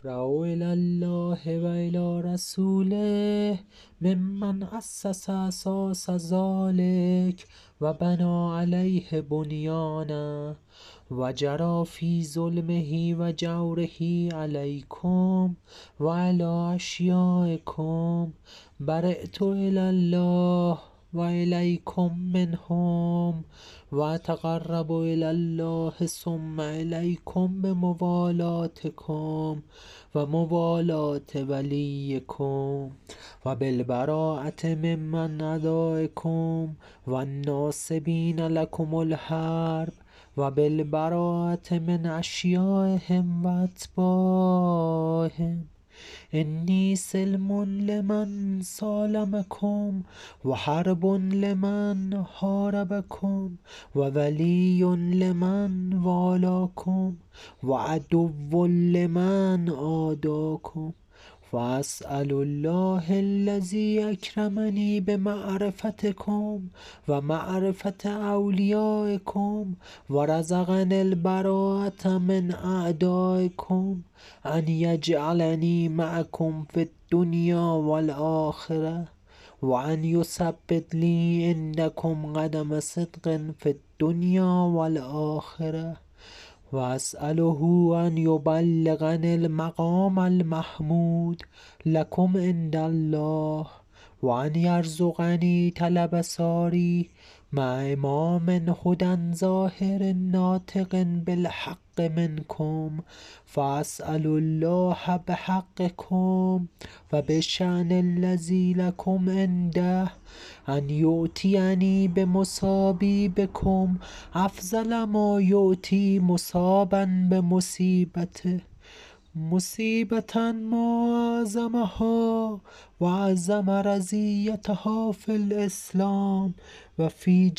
ابرأ إلى الله وإلى رسوله ممن أسس أساس ذلك وبنى عليه بنيانه وجرى في ظلمه وجوره عليكم وعلى أشيائكم برئت إلى الله وإليكم منهم وأتقرب إلى الله ثم إليكم بموالاتكم وموالاة وليكم وبالبراءة ممن أعدائكم والناصبين لكم الحرب وبالبراءة من أشيائهم وأتباعهم إني سلم لمن سالمكم وحرب لمن حاربكم وولي لمن والاكم وعدو لمن عاداكم وأسأل الله الذي أكرمني بمعرفتكم ومعرفة أوليائكم ورزقني البراءة من أعدائكم أن يجعلني معكم في الدنيا والآخرة وأن يثبت لي عندكم قدم صدق في الدنيا والآخرة وأسأله أن يبلغني المقام المحمود لكم عند الله وأن يرزقني طلب ساري مع إمام هدى ظاهر ناطق بالحق منكم فأسأل الله بحقكم وبشأن الذي لكم عنده أن يؤتيني بمصابي بكم أفضل ما يؤتي مصابا بمصيبته مصيبة ما أعظمها وأعظم رزيتها في الإسلام وفي